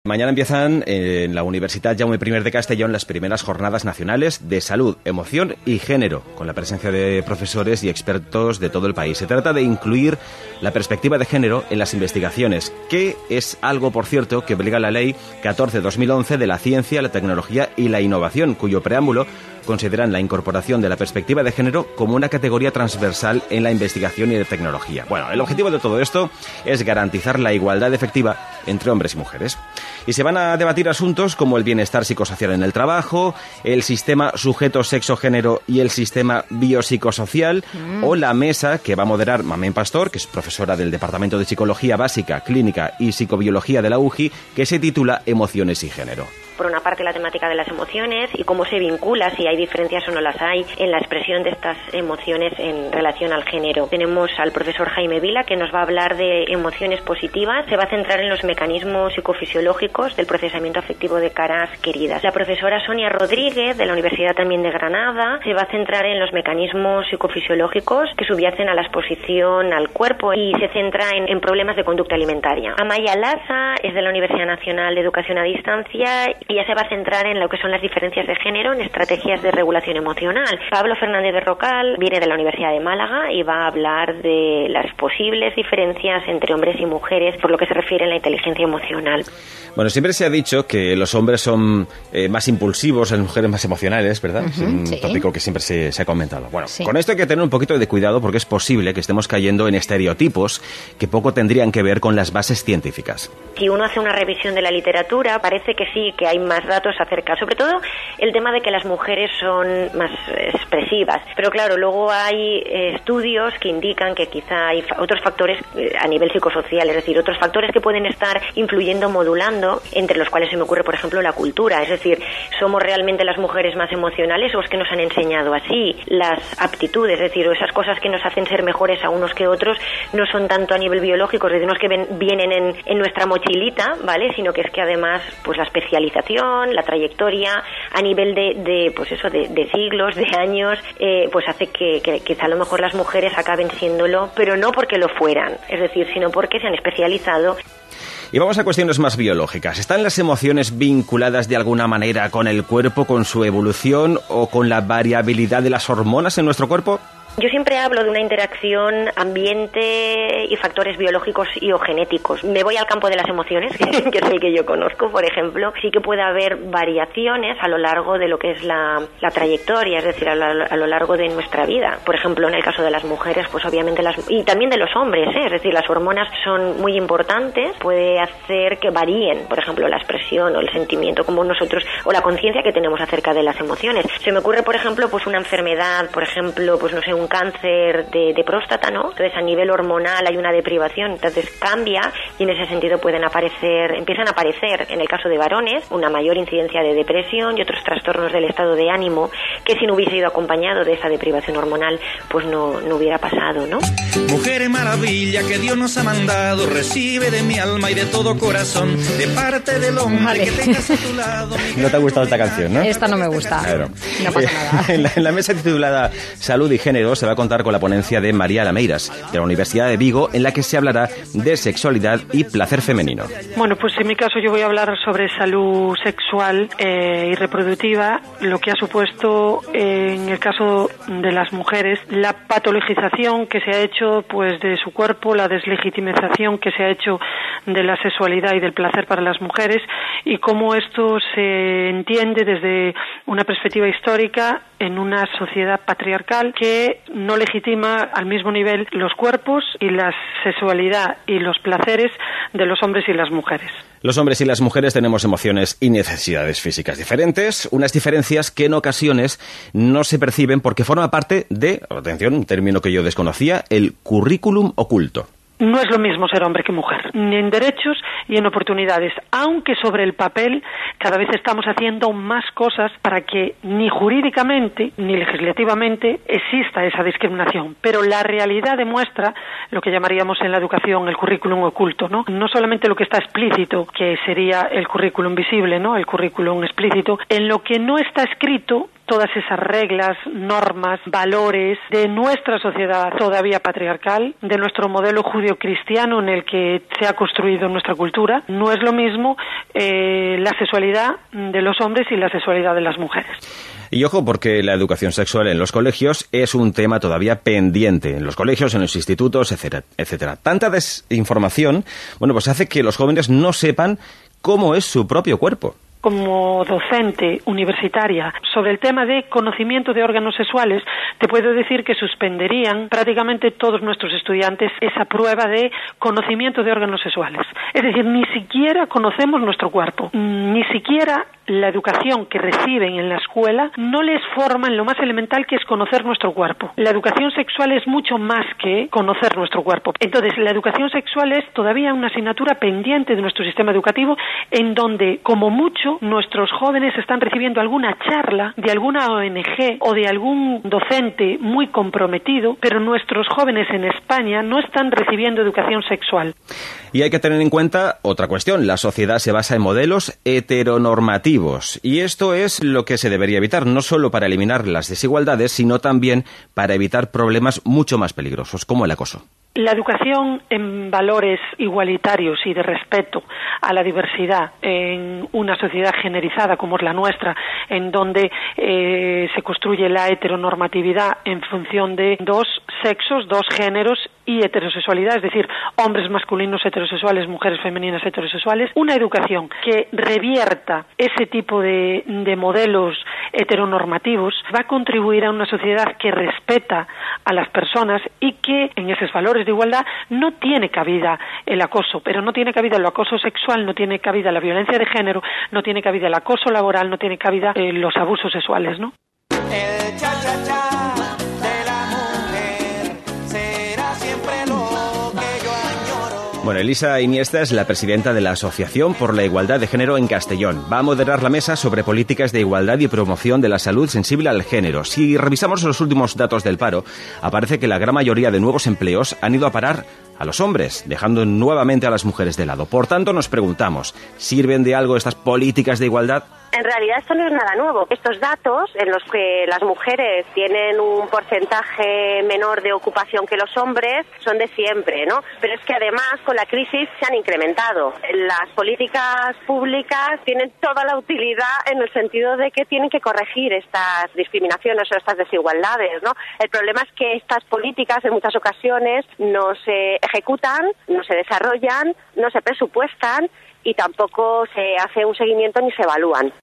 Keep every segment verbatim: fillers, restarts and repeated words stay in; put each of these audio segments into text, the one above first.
Mañana empiezan en la Universitat Jaume I de Castellón las primeras jornadas nacionales de salud, emoción y género, con la presencia de profesores y expertos de todo el país. Se trata de incluir la perspectiva de género en las investigaciones, que es algo, por cierto, que obliga la Ley catorce barra dos mil once de la Ciencia, la Tecnología y la Innovación, cuyo preámbulo consideran la incorporación de la perspectiva de género como una categoría transversal en la investigación y la tecnología. Bueno, el objetivo de todo esto es garantizar la igualdad efectiva entre hombres y mujeres. Y se van a debatir asuntos como el bienestar psicosocial en el trabajo, el sistema sujeto-sexo-género y el sistema biopsicosocial, mm. o la mesa que va a moderar Mamén Pastor, que es profesora del Departamento de Psicología Básica, Clínica y Psicobiología de la U J I, que se titula Emociones y Género. Por una parte, la temática de las emociones y cómo se vincula, si hay diferencias o no las hay, en la expresión de estas emociones en relación al género. Tenemos al profesor Jaime Vila, que nos va a hablar de emociones positivas. Se va a centrar en los mecanismos psicofisiológicos del procesamiento afectivo de caras queridas. La profesora Sonia Rodríguez, de la Universidad también de Granada, se va a centrar en los mecanismos psicofisiológicos que subyacen a la exposición al cuerpo y se centra en, en problemas de conducta alimentaria. Amaya Lasa es de la Universidad Nacional de Educación a Distancia. Ella se va a centrar en lo que son las diferencias de género en estrategias de regulación emocional. Pablo Fernández Berrocal viene de la Universidad de Málaga y va a hablar de las posibles diferencias entre hombres y mujeres por lo que se refiere a la inteligencia emocional. Bueno, siempre se ha dicho que los hombres son eh, más impulsivos, las mujeres más emocionales, ¿verdad? Uh-huh, es un sí. tópico que siempre se, se ha comentado. Bueno, sí. Con esto hay que tener un poquito de cuidado porque es posible que estemos cayendo en estereotipos que poco tendrían que ver con las bases científicas. Si uno hace una revisión de la literatura, parece que sí, que hay más datos acerca, sobre todo el tema de que las mujeres son más expresivas. Pero claro, luego hay eh, estudios que indican que quizá hay fa- otros factores eh, a nivel psicosocial, es decir, otros factores que pueden estar influyendo, modulando, entre los cuales se me ocurre, por ejemplo, la cultura. Es decir, ¿somos realmente las mujeres más emocionales o es que nos han enseñado así? Las aptitudes, es decir, o esas cosas que nos hacen ser mejores a unos que otros, no son tanto a nivel biológico, es decir, no es que ven, vienen en, en nuestra mochilita, ¿vale? Sino que es que además, pues la especialización, la trayectoria a nivel de, de pues eso, de, de siglos, de años, eh, pues hace que, que quizá a lo mejor las mujeres acaben siéndolo, pero no porque lo fueran, es decir, sino porque se han especializado. Y vamos a cuestiones más biológicas. ¿Están las emociones vinculadas de alguna manera con el cuerpo, con su evolución o con la variabilidad de las hormonas en nuestro cuerpo? Yo siempre hablo de una interacción ambiente y factores biológicos y o genéticos. Me voy al campo de las emociones, que es el que yo conozco, por ejemplo. Sí que puede haber variaciones a lo largo de lo que es la, la trayectoria, es decir, a lo, a lo largo de nuestra vida. Por ejemplo, en el caso de las mujeres, pues obviamente las... y también de los hombres, ¿eh? Es decir, las hormonas son muy importantes. Puede hacer que varíen, por ejemplo, la expresión o el sentimiento como nosotros, o la conciencia que tenemos acerca de las emociones. Se me ocurre, por ejemplo, pues una enfermedad, por ejemplo, pues no sé, un cáncer de, de próstata, ¿no? Entonces a nivel hormonal hay una deprivación, entonces cambia y en ese sentido pueden aparecer, empiezan a aparecer en el caso de varones una mayor incidencia de depresión y otros trastornos del estado de ánimo que si no hubiese ido acompañado de esa deprivación hormonal pues no, no hubiera pasado, ¿no? Mujer maravilla que Dios nos ha mandado, recibe de mi alma y de todo corazón, de parte del hombre vale. Que tengas a tu lado. No te ha gustado esta canción, ¿no? Esta no me gusta. Claro. No pasa nada. En la, en la mesa titulada Salud y Género se va a contar con la ponencia de María Lameiras, de la Universidad de Vigo, en la que se hablará de sexualidad y placer femenino. Bueno, pues en mi caso yo voy a hablar sobre salud sexual eh, y reproductiva, lo que ha supuesto eh, en el caso de las mujeres la patologización que se ha hecho pues de su cuerpo, la deslegitimización que se ha hecho de la sexualidad y del placer para las mujeres y cómo esto se entiende desde una perspectiva histórica en una sociedad patriarcal que no legitima al mismo nivel los cuerpos y la sexualidad y los placeres de los hombres y las mujeres. Los hombres y las mujeres tenemos emociones y necesidades físicas diferentes, unas diferencias que en ocasiones no se perciben porque forma parte de, atención, un término que yo desconocía, el currículum oculto. No es lo mismo ser hombre que mujer, ni en derechos y en oportunidades, aunque sobre el papel cada vez estamos haciendo más cosas para que ni jurídicamente ni legislativamente exista esa discriminación. Pero la realidad demuestra lo que llamaríamos en la educación el currículum oculto, ¿no? No solamente lo que está explícito, que sería el currículum visible, ¿no? El currículum explícito, en lo que no está escrito todas esas reglas, normas, valores de nuestra sociedad todavía patriarcal, de nuestro modelo judio-cristiano en el que se ha construido nuestra cultura. No es lo mismo eh, la sexualidad de los hombres y la sexualidad de las mujeres. Y ojo, porque la educación sexual en los colegios es un tema todavía pendiente. En los colegios, en los institutos, etcétera, etcétera. Tanta desinformación, bueno, pues hace que los jóvenes no sepan cómo es su propio cuerpo. Como docente universitaria sobre el tema de conocimiento de órganos sexuales, te puedo decir que suspenderían prácticamente todos nuestros estudiantes esa prueba de conocimiento de órganos sexuales. Es decir, ni siquiera conocemos nuestro cuerpo, ni siquiera la educación que reciben en la escuela no les forma en lo más elemental, que es conocer nuestro cuerpo. La educación sexual es mucho más que conocer nuestro cuerpo. Entonces, la educación sexual es todavía una asignatura pendiente de nuestro sistema educativo, en donde, como mucho, nuestros jóvenes están recibiendo alguna charla de alguna O N Ge o de algún docente muy comprometido, pero nuestros jóvenes en España no están recibiendo educación sexual. Y hay que tener en cuenta otra cuestión. La sociedad se basa en modelos heteronormativos. Y esto es lo que se debería evitar, no solo para eliminar las desigualdades, sino también para evitar problemas mucho más peligrosos, como el acoso. La educación en valores igualitarios y de respeto a la diversidad en una sociedad generalizada como es la nuestra, en donde eh, se construye la heteronormatividad en función de dos sexos, dos géneros y heterosexualidad, es decir, hombres masculinos heterosexuales, mujeres femeninas heterosexuales, una educación que revierta ese tipo de, de modelos heteronormativos va a contribuir a una sociedad que respeta a las personas y que en esos valores de igualdad no tiene cabida el acoso, pero no tiene cabida el acoso sexual, no tiene cabida la violencia de género, no tiene cabida el acoso laboral, no tiene cabida eh, los abusos sexuales, ¿no? El cha cha cha de la mujer será siempre lo que yo añoro. Bueno, Elisa Iniesta es la presidenta de la Asociación por la Igualdad de Género en Castellón. Va a moderar la mesa sobre políticas de igualdad y promoción de la salud sensible al género. Si revisamos los últimos datos del paro, aparece que la gran mayoría de nuevos empleos han ido a parar a los hombres, dejando nuevamente a las mujeres de lado. Por tanto, nos preguntamos, ¿sirven de algo estas políticas de igualdad? En realidad esto no es nada nuevo. Estos datos en los que las mujeres tienen un porcentaje menor de ocupación que los hombres son de siempre, ¿no? Pero es que además con la crisis se han incrementado. Las políticas públicas tienen toda la utilidad en el sentido de que tienen que corregir estas discriminaciones o estas desigualdades, ¿no? El problema es que estas políticas en muchas ocasiones no se ejecutan, no se desarrollan, no se presupuestan y tampoco se hace un seguimiento ni se evalúan.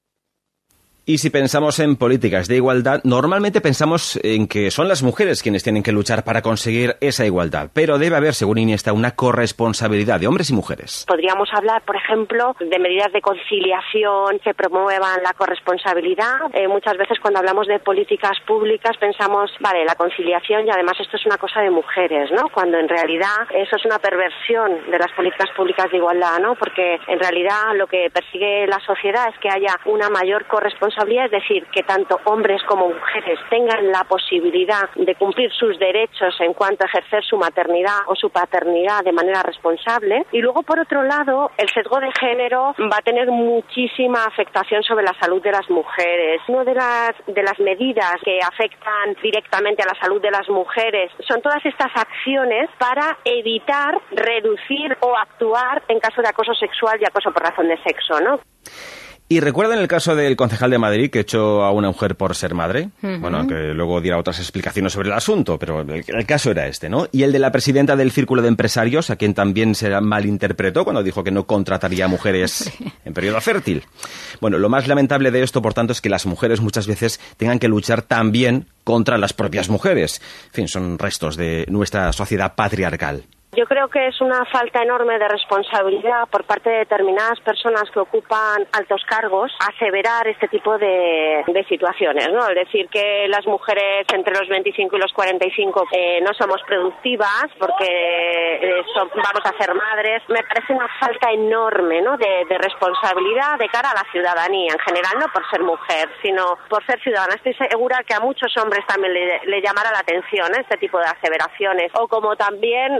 Y si pensamos en políticas de igualdad, normalmente pensamos en que son las mujeres quienes tienen que luchar para conseguir esa igualdad. Pero debe haber, según Iniesta, una corresponsabilidad de hombres y mujeres. Podríamos hablar, por ejemplo, de medidas de conciliación que promuevan la corresponsabilidad. Eh, muchas veces cuando hablamos de políticas públicas pensamos, vale, la conciliación y además esto es una cosa de mujeres, ¿no? Cuando en realidad eso es una perversión de las políticas públicas de igualdad, ¿no? Porque en realidad lo que persigue la sociedad es que haya una mayor corresponsabilidad, es decir, que tanto hombres como mujeres tengan la posibilidad de cumplir sus derechos en cuanto a ejercer su maternidad o su paternidad de manera responsable. Y luego, por otro lado, el sesgo de género va a tener muchísima afectación sobre la salud de las mujeres. Una de las, de las medidas que afectan directamente a la salud de las mujeres son todas estas acciones para evitar, reducir o actuar en caso de acoso sexual y acoso por razón de sexo, ¿no? ¿Y recuerdan el caso del concejal de Madrid que echó a una mujer por ser madre? Uh-huh. Bueno, que luego diera otras explicaciones sobre el asunto, pero el, el caso era este, ¿no? Y el de la presidenta del Círculo de Empresarios, a quien también se malinterpretó cuando dijo que no contrataría mujeres en periodo fértil. Bueno, lo más lamentable de esto, por tanto, es que las mujeres muchas veces tengan que luchar también contra las propias mujeres. En fin, son restos de nuestra sociedad patriarcal. Yo creo que es una falta enorme de responsabilidad por parte de determinadas personas que ocupan altos cargos aseverar este tipo de, de situaciones, ¿no? Es decir, que las mujeres entre los veinticinco y los cuarenta y cinco eh, no somos productivas porque eh, son, vamos a ser madres. Me parece una falta enorme, ¿no? de, de responsabilidad de cara a la ciudadanía en general, no por ser mujer, sino por ser ciudadana. Estoy segura que a muchos hombres también le, le llamará la atención, ¿eh? Este tipo de aseveraciones. O como también, pues,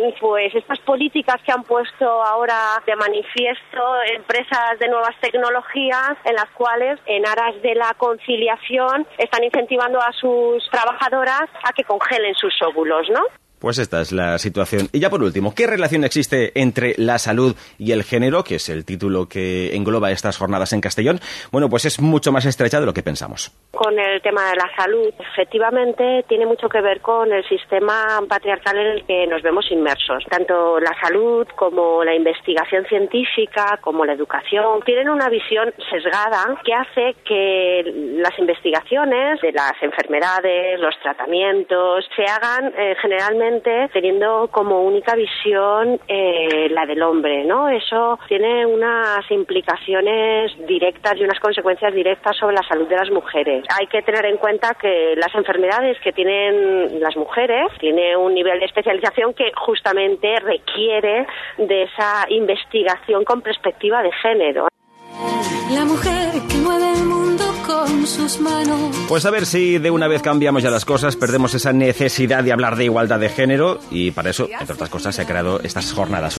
pues estas políticas que han puesto ahora de manifiesto empresas de nuevas tecnologías, en las cuales, en aras de la conciliación, están incentivando a sus trabajadoras a que congelen sus óvulos, ¿no? Pues esta es la situación. Y ya por último, ¿qué relación existe entre la salud y el género, que es el título que engloba estas jornadas en Castellón? Bueno, pues es mucho más estrecha de lo que pensamos. Con el tema de la salud, efectivamente, tiene mucho que ver con el sistema patriarcal en el que nos vemos inmersos. Tanto la salud como la investigación científica, como la educación, tienen una visión sesgada que hace que las investigaciones de las enfermedades, los tratamientos, se hagan eh, generalmente teniendo como única visión eh, la del hombre, ¿no? Eso tiene unas implicaciones directas y unas consecuencias directas sobre la salud de las mujeres. Hay que tener en cuenta que las enfermedades que tienen las mujeres tienen un nivel de especialización que justamente requiere de esa investigación con perspectiva de género. La mujer que mueve el mundo con sus manos. Pues a ver si de una vez cambiamos ya las cosas, perdemos esa necesidad de hablar de igualdad de género y para eso, entre otras cosas, se han creado estas jornadas.